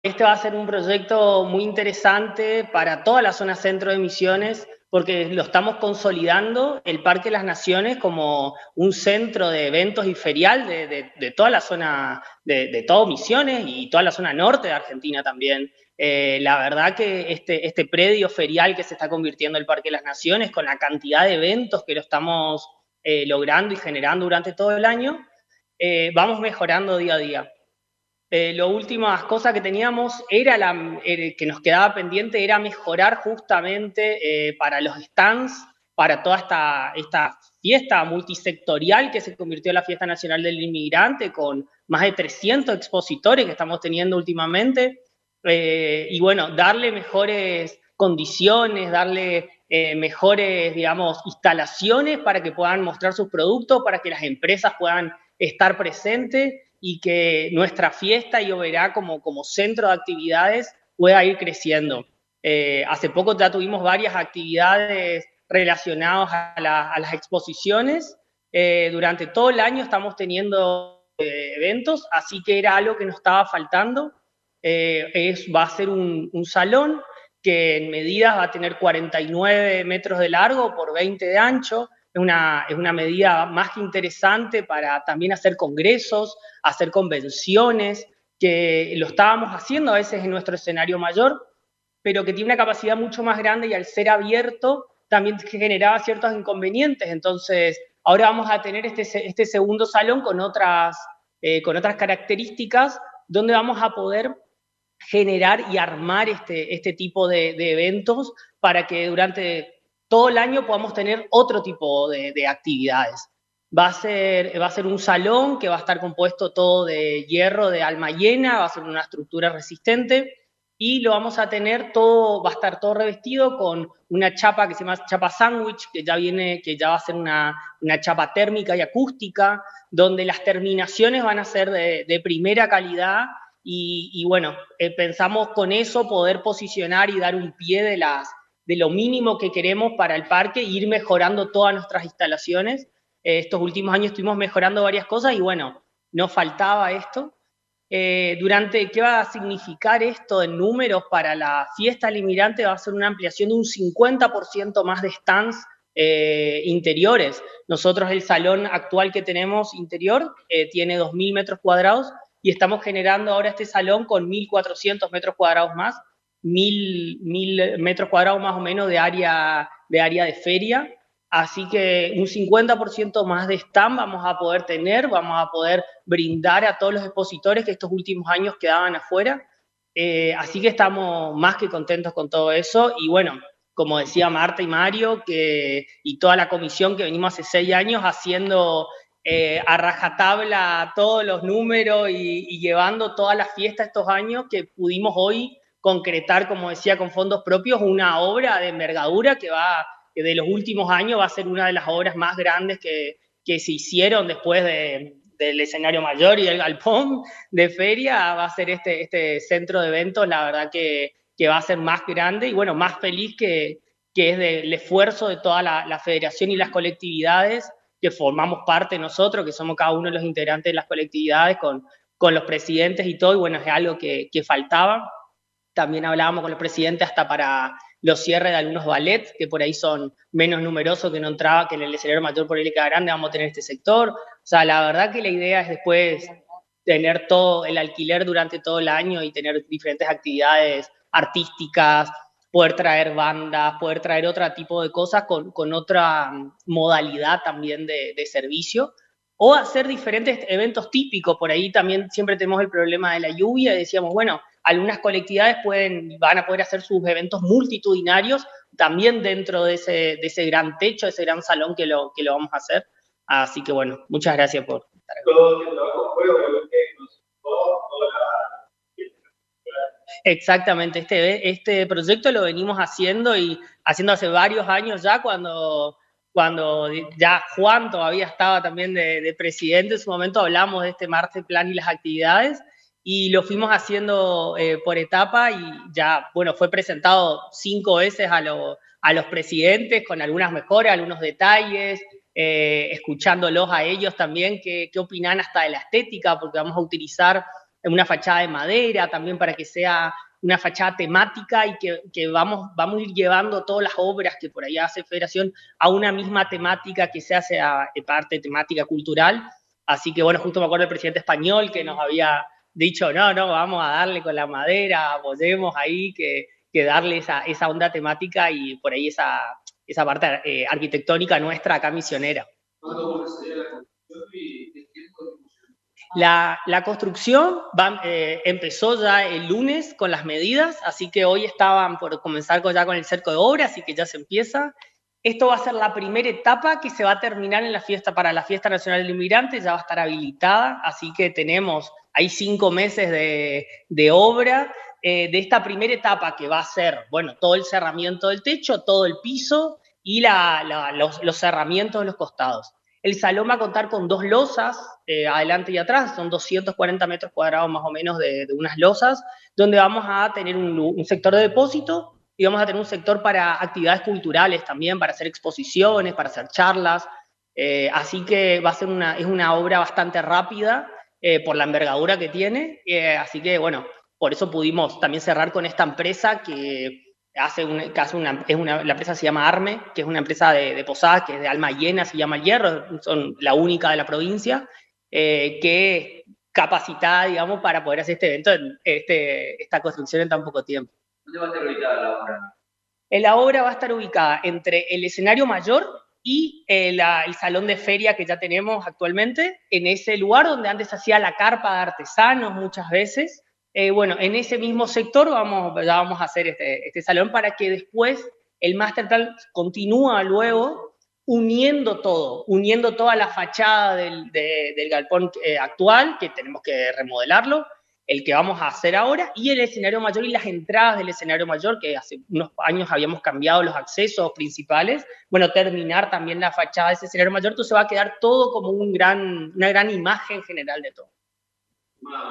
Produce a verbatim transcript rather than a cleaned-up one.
este va a ser un proyecto muy interesante para toda la zona centro de Misiones, porque lo estamos consolidando el Parque de las Naciones como un centro de eventos y ferial de, de, de toda la zona, de, de todo Misiones y toda la zona norte de Argentina también. Eh, la verdad que este, este predio ferial que se está convirtiendo en el Parque de las Naciones, con la cantidad de eventos que lo estamos eh, logrando y generando durante todo el año, eh, vamos mejorando día a día. Eh, las últimas cosas que teníamos era la, eh, que nos quedaba pendiente era mejorar justamente eh, para los stands, para toda esta, esta fiesta multisectorial que se convirtió en la Fiesta Nacional del Inmigrante, con más de trescientos expositores que estamos teniendo últimamente, eh, y bueno, darle mejores condiciones, darle eh, mejores, digamos, instalaciones para que puedan mostrar sus productos, para que las empresas puedan estar presentes y que nuestra fiesta y Oberá como, como centro de actividades pueda ir creciendo. Eh, hace poco ya tuvimos varias actividades relacionadas a, la, a las exposiciones. Eh, durante todo el año estamos teniendo eh, eventos, así que era algo que nos estaba faltando. Eh, es, va a ser un, un salón que en medidas va a tener cuarenta y nueve metros de largo por veinte de ancho. Es una, es una medida más que interesante para también hacer congresos, hacer convenciones, que lo estábamos haciendo a veces en nuestro escenario mayor, pero que tiene una capacidad mucho más grande y al ser abierto también generaba ciertos inconvenientes. Entonces, ahora vamos a tener este, este segundo salón con otras, eh, con otras características, donde vamos a poder generar y armar este, este tipo de, de eventos para que durante todo el año podamos tener otro tipo de, de actividades. Va a, ser, va a ser un salón que va a estar compuesto todo de hierro de alma llena, va a ser una estructura resistente y lo vamos a tener todo, va a estar todo revestido con una chapa que se llama chapa sándwich, que ya viene, que ya va a ser una, una chapa térmica y acústica, donde las terminaciones van a ser de, de primera calidad. Y, y bueno, eh, pensamos con eso poder posicionar y dar un pie de, las, de lo mínimo que queremos para el parque e ir mejorando todas nuestras instalaciones. Eh, estos últimos años estuvimos mejorando varias cosas y bueno, nos faltaba esto. Eh, durante, ¿qué va a significar esto en números para la fiesta del inmigrante? Va a ser una ampliación de un cincuenta por ciento más de stands eh, interiores. Nosotros el salón actual que tenemos interior eh, tiene dos mil metros cuadrados y estamos generando ahora este salón con mil cuatrocientos metros cuadrados más, mil metros cuadrados más o menos de área de, área de feria. Así que un cincuenta por ciento más de stand vamos a poder tener, vamos a poder brindar a todos los expositores que estos últimos años quedaban afuera. Eh, así que estamos más que contentos con todo eso. Y bueno, como decía Marta y Mario, que, y toda la comisión que venimos hace seis años haciendo eh, a rajatabla todos los números y, y llevando todas las fiestas estos años, que pudimos hoy concretar, como decía, con fondos propios, una obra de envergadura que va... que de los últimos años va a ser una de las obras más grandes que, que se hicieron después de, del escenario mayor y el galpón de feria, va a ser este, este centro de eventos, la verdad que, que va a ser más grande y bueno, más feliz que, que es del esfuerzo de toda la, la federación y las colectividades que formamos parte nosotros, que somos cada uno de los integrantes de las colectividades con, con los presidentes y todo, y bueno, es algo que, que faltaba. También hablábamos con los presidentes hasta para los cierres de algunos ballets, que por ahí son menos numerosos, que no entraba, que en el escenario mayor por ahí le queda grande, vamos a tener este sector. O sea, la verdad que la idea es después tener todo el alquiler durante todo el año y tener diferentes actividades artísticas, poder traer bandas, poder traer otro tipo de cosas con, con otra modalidad también de, de servicio, o hacer diferentes eventos típicos. Por ahí también siempre tenemos el problema de la lluvia y decíamos, bueno, algunas colectividades pueden, van a poder hacer sus eventos multitudinarios también dentro de ese, de ese gran techo, de ese gran salón que lo, que lo vamos a hacer. Así que bueno, muchas gracias por estar aquí. Exactamente, este, este proyecto lo venimos haciendo y haciendo hace varios años ya, cuando, cuando ya Juan todavía estaba también de, de presidente. En su momento hablamos de este master plan y las actividades, y lo fuimos haciendo eh, por etapa y ya, bueno, fue presentado cinco veces a, lo, a los presidentes con algunas mejoras, algunos detalles, eh, escuchándolos a ellos también, qué, qué opinan hasta de la estética, porque vamos a utilizar una fachada de madera también para que sea una fachada temática y que, que vamos, vamos a ir llevando todas las obras que por ahí hace Federación a una misma temática que se hace a, a parte temática cultural. Así que bueno, justo me acuerdo del presidente español que nos había dicho, no, no, vamos a darle con la madera, apoyemos ahí, que, que darle esa, esa onda temática y por ahí esa, esa parte eh, arquitectónica nuestra acá misionera. ¿Cuándo sería la construcción y qué tiempo de construcción? La, la construcción va, eh, empezó ya el lunes con las medidas, así que hoy estaban por comenzar con, ya con el cerco de obra, así que ya se empieza. Esto va a ser la primera etapa que se va a terminar en la fiesta, para la Fiesta Nacional del Inmigrante, ya va a estar habilitada, así que tenemos ahí cinco meses de, de obra eh, de esta primera etapa que va a ser, bueno, todo el cerramiento del techo, todo el piso y la, la, los, los cerramientos de los costados. El salón va a contar con dos losas, eh, adelante y atrás, son doscientos cuarenta metros cuadrados más o menos de, de unas losas, donde vamos a tener un, un sector de depósito y vamos a tener un sector para actividades culturales también, para hacer exposiciones, para hacer charlas, eh, así que va a ser una, es una obra bastante rápida eh, por la envergadura que tiene, eh, así que bueno, por eso pudimos también cerrar con esta empresa que hace, un, que hace una, es una, la empresa se llama Arme, que es una empresa de, de posadas, que es de alma llena, se llama Hierro, son la única de la provincia, eh, que es capacitada, digamos, para poder hacer este evento, este, esta construcción en tan poco tiempo. ¿Dónde va a estar ubicada la obra? La obra va a estar ubicada entre el escenario mayor y eh, la, el salón de feria que ya tenemos actualmente, en ese lugar donde antes se hacía la carpa de artesanos muchas veces. Eh, bueno, en ese mismo sector vamos, ya vamos a hacer este, este salón para que después el master plan continúa luego uniendo todo, uniendo toda la fachada del, de, del galpón eh, actual, que tenemos que remodelarlo, el que vamos a hacer ahora, y el escenario mayor y las entradas del escenario mayor, que hace unos años habíamos cambiado los accesos principales, bueno, terminar también la fachada de ese escenario mayor, entonces va a quedar todo como un gran, una gran imagen general de todo.